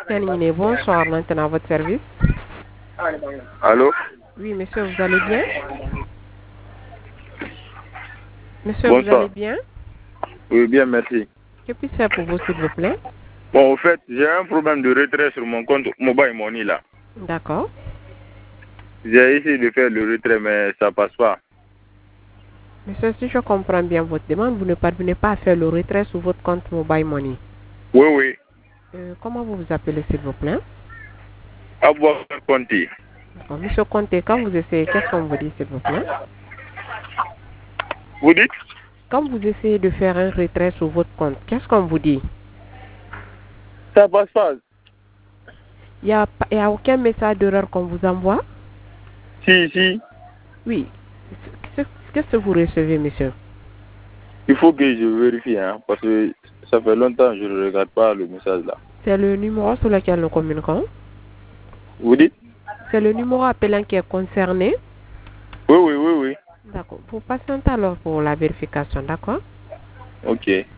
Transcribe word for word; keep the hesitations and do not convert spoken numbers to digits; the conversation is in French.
Yanniné, bonsoir, maintenant à votre service. Allô? Oui, monsieur, vous allez bien? Monsieur, vous Bonsoir. allez bien? Oui, bien, merci. Que puis-je faire pour vous, s'il vous plaît? Bon, au fait, j'ai un problème de retrait sur mon compte Mobile Money là. D'accord. J'ai essayé de faire le retrait, mais ça passe pas. Monsieur, si je comprends bien votre demande, vous ne parvenez pas à faire le retrait sur votre compte Mobile Money. Oui, oui. Euh, comment vous vous appelez, s'il vous plaît? Avoir un compte. D'accord. Monsieur Conté, quand vous essayez, qu'est-ce qu'on vous dit, s'il vous plaît? Vous dites? Quand vous essayez de faire un retrait sur votre compte, qu'est-ce qu'on vous dit? Ça passe pas. Il n'y a, pas- il y a aucun message d'erreur qu'on vous envoie? Si, si. Oui. Qu'est-ce qu'est-ce que vous recevez, monsieur? Il faut que je vérifie, hein, parce que ça fait longtemps que je ne regarde pas le message là. C'est le numéro sur lequel nous communiquons? Vous dites? C'est le numéro appelant qui est concerné? Oui, oui, oui, oui. D'accord. Vous patientez alors pour la vérification, d'accord? Ok.